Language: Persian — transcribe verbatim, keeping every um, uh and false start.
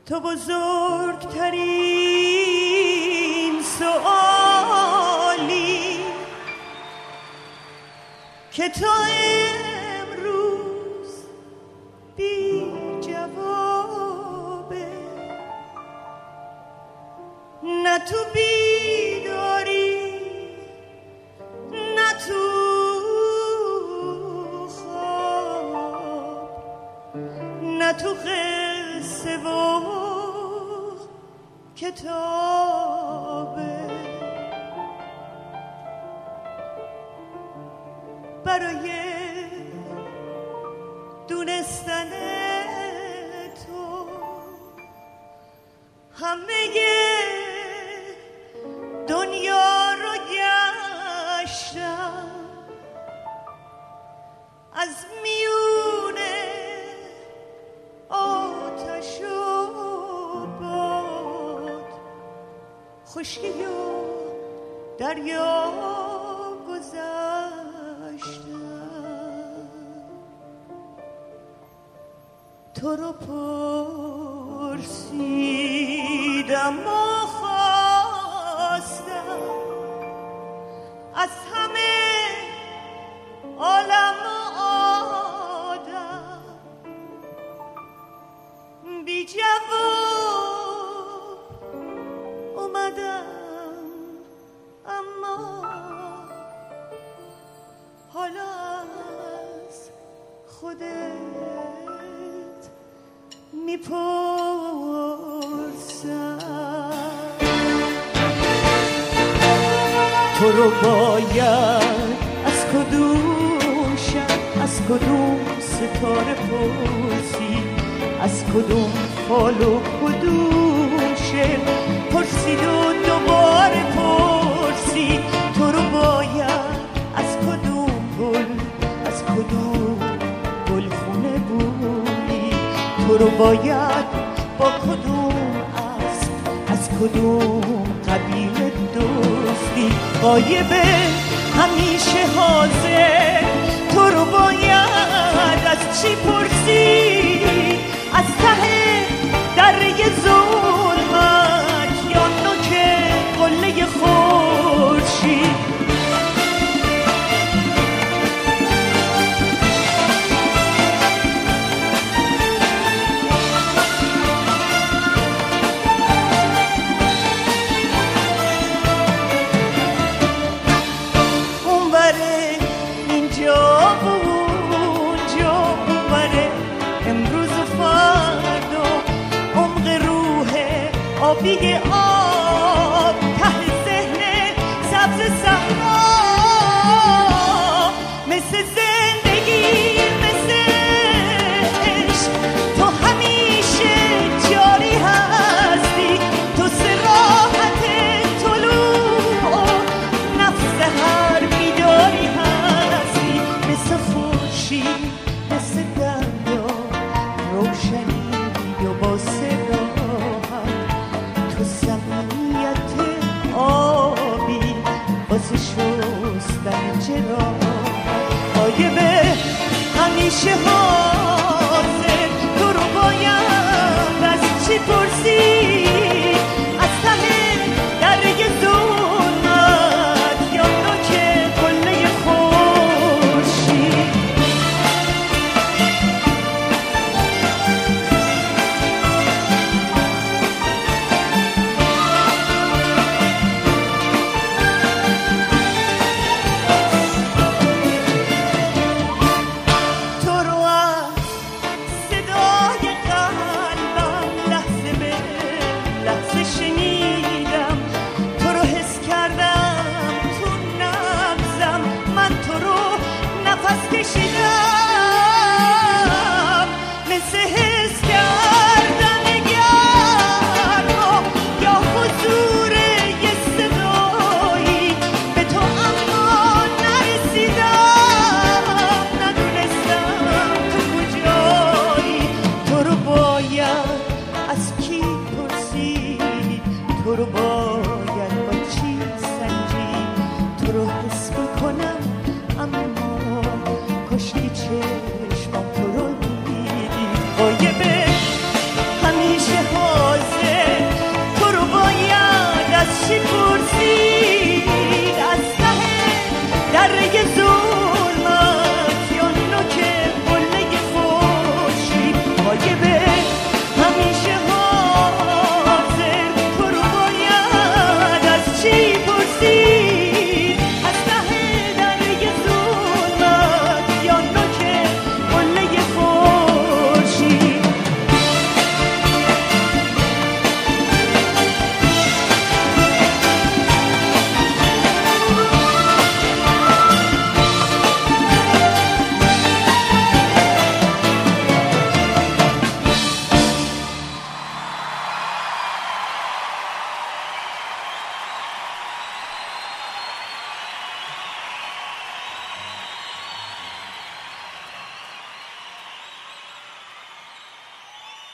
تو بزرگترین سؤالی که تا امروز بی جوابه، نه تو بیداری نه تو خواب، نه تو قصه و کتابه. برای دونستن تو همه دنیا رو گشتم، از میونه آتش و باد، خشکی و دریا گذشتم. تو رو پرسیدم و خواستم از همه عالم و آدم، بی جواب اومدم، اما حالا از خودت میپرسم. تو رو باید از کدوم شب، از کدوم ستاره پرسی، از کدوم فال و کدوم شب پرسید و دوباره پرسی. تو رو باید از کدوم گل، از کدوم گلخونه بودی، تو رو باید با کدوم اسب، از کدوم قبیله دوستی. غایبه همیشه حاضر، تو رو باید از چی پرسی، از ته دره ظلمت یا نوک قله خورشید. آبی آب ته ذهن سبز صحرا، مثل زندگی مثل عشق تو همیشه جاری هستی. تو صراحت طلوع نفس هر بیداری هستی، مثل خورشید مثل دریا روشنی و با صدا. آبی واسه شستن جراح، غایبه همیشه ها